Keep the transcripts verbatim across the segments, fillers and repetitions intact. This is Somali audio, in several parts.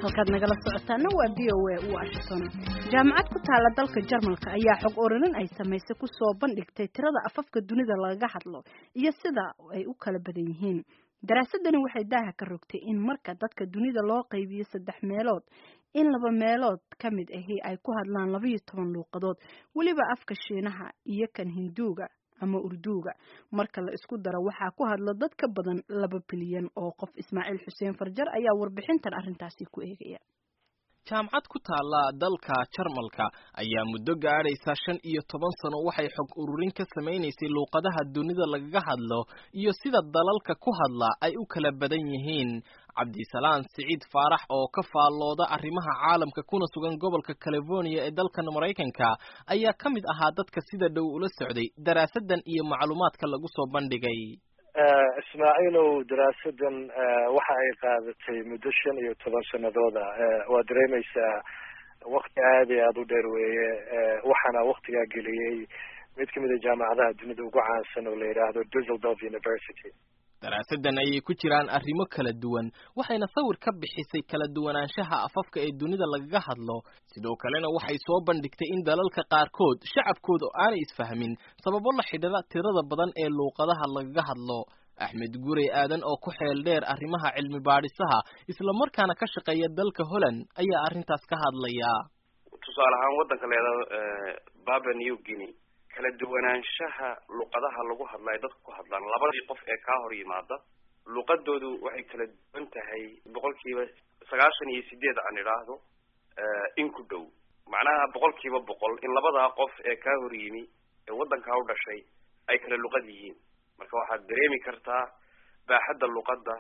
halkaad nagala socotaana waa v o a Washington. Jaamacad ku taala dalka Jarmalka ayaa xog ururin ay samaysay ku soo bandhigtay tirada afafka dunida laga hadlo iyo sida ay u kala badan yihiin. Daraasadani waxay daaha ka rogtay in marka dadka dunida loo qaybiyo saddex meelood in laba meelood ka mid ahi ay ku hadlaan laba iyo toban luuqadood, waliba afka Shiinaha iyo kan Hinduuga ama Urduuga. Marka la isku daro waxaa ku hadla dad ka badan laba bilyan oo qof. Ismaaciil Xuseen Farjar ayaa warbixintan arrintaasi ku eegaya. jaamacad ku taala dalka Jarmalka ayaa muddo gaadhaysa shan iyo toban sano waxay xog ururin ka samaynaysay luuqadaha dunida lagaga hadlo iyo sida dalalka ku hadla ay u kala badan yihiin. Cabdisalaan Siciid Faarax oo ka faallooda arrimaha caalamka kuna sugan gobolka California ee dalka Mareykanka ayaa ka mid ahaa dadka sida dhow ula socday daraasadan iyo macluumaadka lagu soo bandhigay. Ismaaciilow, daraasadan waxa ay qaadatay muddo shan iyo toban sannadood ah. waa dareemaysaa waqti aad iyo aad u dheer weeye, waxaana waqtigaa geliyey mid ka mid a jaamacadaha dunida ugu caansan oo la yidhaahdo Düsseldorf University. daraasadan ayay ku jiraan arrimo kala duwan, waxayna sawir ka bixisay kala duwanaanshaha afafka ee dunida lagaga hadlo. sidoo kalena waxay soo bandhigtay in dalalka qaarkood shacabkooda aanay isfahmin sababo la xidhiidha tirada badan ee luuqadaha lagaga hadlo. Axmed Gurey Aadan oo ku xeel dheer arrimaha cilmi baadhisaha isla markaana ka shaqeeya dalka Holland ayaa arrintaas ka hadlaya. tusaale ahaan waddanka leedahay Papua New Guinea, kala duwanaanshaha luqadaha lagu hadlayo dadku ku hadlaan labadii qof ee ka hor yimaada luqadoodu waxay kala duwan tahay boqolkiiba sagaashan iyo sideed aan idhaahdo in ku dhow, macnaha boqolkiiba boqol in labada qof ee ka hor yimi ee waddanka u dhashay ay kala luqad yihiin. marka waxaad dareemi kartaa baaxadda luqadda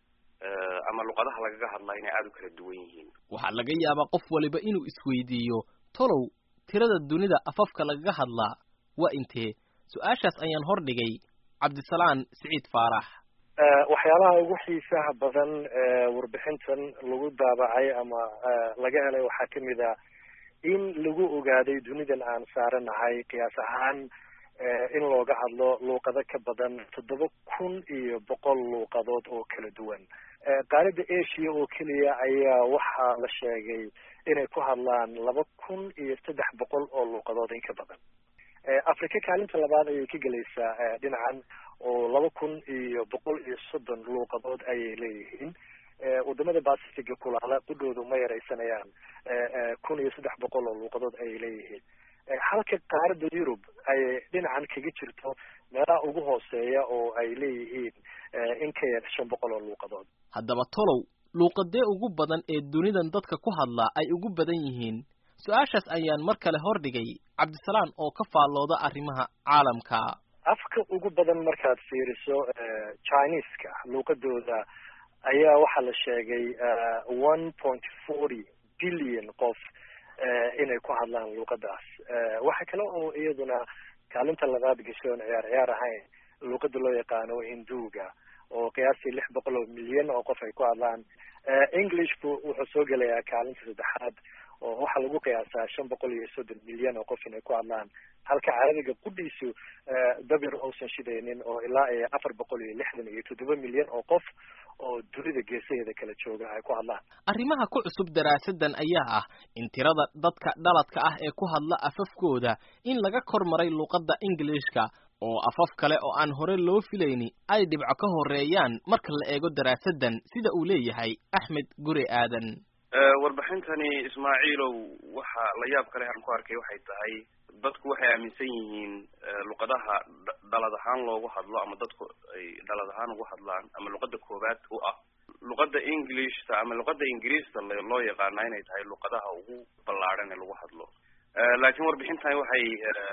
ama luqadaha lagaga hadlaa inay aad u kala duwan yihiin. waxaa laga yaabaa qof waliba inuu isweydiiyo tolow tirada dunida afafka lagaga hadlaa waa intee. su-aashaas ayaan hor dhigay Cabdisalaan Siciid Faarax. waxyaalaha ugu xiisaha badan warbixintan lagu daabacay ama laga helay waxaa ka mid ah in lagu ogaaday dunidan aan saaranahay qiyaas ahaan in looga hadlo luuqado ka badan toddoba kun iyo boqol luuqadood oo kala duwan. qaaradda Asia oo keliya ayaa waxaa la sheegay inay ku hadlaan laba kun iyo saddex boqol oo luuqadood in ka badan. Afrika kaalinta labaad ayay ka gelaysaa dhinacan oo laba kun iyo boqol iyo soddon luuqadood ayay leeyihiin. wadamada Pacifica kulaala qudhoodu ma yaraysanayaan kun iyo saddex boqol oo luuqadood ayay leeyihiin. halka qaaradda Yurub ay dhinacan kaga jirto meelaha ugu hooseeya oo ay leeyihiin in ka yar shan boqol oo luuqadood. haddaba tolow luuqadee ugu badan ee dunidan dadka ku hadla ay ugu badan yihiin? su-aashaas ayaan mar kale hor dhigay Cabdisalaan oo ka faallooda arrimaha caalamka. afka ugu badan markaad fiiriso Chinese-ka luuqadooda ayaa waxaa la sheegay one point forty billion qof inay ku hadlaan luuqadaas. waxa kale oo iyaduna kaalinta labaad gashay oon ciyaar ciyaar ahayn luuqada loo yaqaano Hinduuga oo qiyaastii lix boqol oo milyan oo qof ay ku hadlaan. Englishku wuxuu soo gelayaa kaalinta saddexaad oo waxaa lagu qiyaasaa shan boqol iyo soddon milyan oo qof inay ku hadlaan, halka carabiga qudhiisu dabir uusan shidaynin oo ilaa iyo afar boqol iyo lixdan iyo toddoba milyan oo qof oo dunida geesaheeda kala jooga ay ku hadlaan. arrimaha ku cusub daraasadan ayaa ah in tirada dadka dhaladka ah ee ku hadla afafkooda in laga kormaray luuqadda Ingiriiska oo afaf kale oo aan hore loo filayni ay dhibco ka horeeyaan marka la eego daraasadan, sida uu leeyahay Axmed Gurey Aadan. warbixintani Ismaaciilow waxa la yaab kale aan ku arkay waxay tahay dadku waxay aaminsan yihiin luqadaha dhalad ahaan loogu hadlo ama dadku ay dhalad ahaan ugu hadlaan ama luqada koobaad u ah luqada Englishta ama luqada Ingiriista loo yaqaan inay tahay luqadaha ugu ballaaran ee lagu hadlo. laakiin warbixintani waxay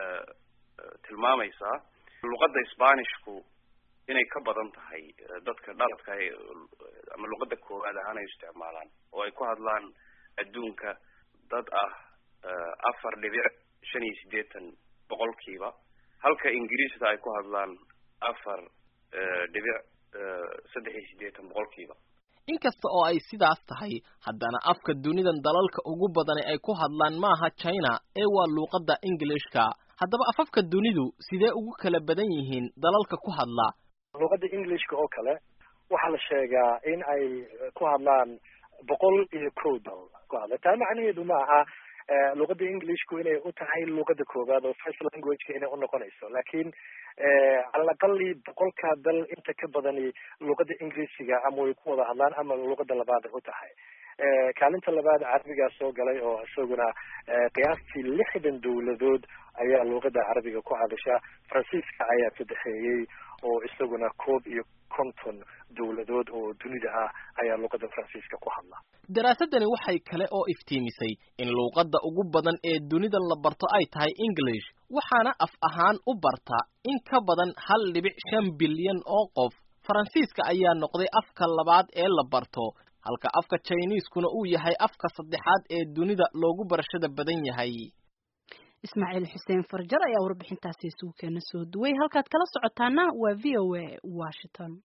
tilmaamaysaa luqada Isbaanishku inay ka badan tahay dadka dhaladka ama luqada koowaad ahaan ay isticmaalaan oo ay ku hadlaan adduunka dad ah afar dhibic shan iyo siddeetan boqolkiiba, halka Ingiriista ay ku hadlaan afar dhibic saddex iyo siddeetan boqolkiiba. inkasta oo ay sidaas tahay haddana afka dunidan dalalka ugu badan ay ku hadlaan maaha China ee waa luuqada Ingiriiska. haddaba afafka dunidu sidee ugu kala badan yihiin dalalka ku hadla? luuqada Englishka oo kale waxaa la sheegaa in ay ku hadlaan boqol iyo kow dal ku hadla. taa macnaheedu ma aha luqada englishku inay u tahay luqada koowaad oo first languageka inay unoqonayso, laakiin cala aqali boqolkaa dal inta ka badani luqada ingiriisiga ama way ku wada hadlaan ama luqada labaad ay u tahay. kaalinta labaad carabigaa soo galay oo isaguna qiyaastii lixdan dawladood ayaa luqada carabiga ku hadasha. faransiiska ayaa saddexeeyey oo isaguna koob iyo konton dawladood oo dunida ah ayaa luqada faransiiska ku hadla. daraasadani waxay kale oo iftiimisay in luuqadda ugu badan ee dunida la barto ay tahay English, waxaana af ahaan u barta in ka badan hal dhibic shan bilyan oo qof. Faransiiska ayaa noqday afka labaad ee la barto, halka afka Chinese-kuna uu yahay afka saddexaad ee dunida loogu barashada badan yahay. Ismaaciil Xuseen Farjar ayaa warbixintaasi isugu keena soo duway. halkaad kala socotaana waa V O A Washington.